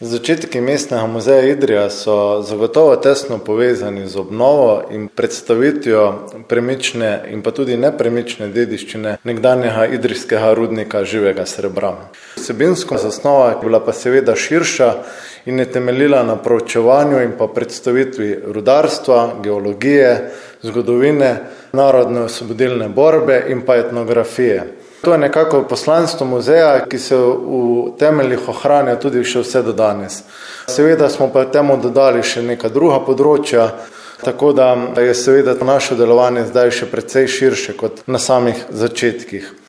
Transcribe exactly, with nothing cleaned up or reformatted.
Začetki Mestnega muzeja Idrija so zagotovo tesno povezani z obnovo in predstavitvijo premične in pa tudi nepremične dediščine nekdanjega idrijskega rudnika živega srebra. Vsebinsko zasnova je bila pa seveda širša in je temeljila na proučevanju in pa predstavitvi rudarstva, geologije, zgodovine, narodne osvobodilne borbe in pa etnografije. To je nekako poslanstvo muzeja, ki se v temeljih ohranja tudi še vse do danes. Seveda smo pa temu dodali še neka druga področja, tako da je seveda naše delovanje zdaj še precej širše kot na samih začetkih.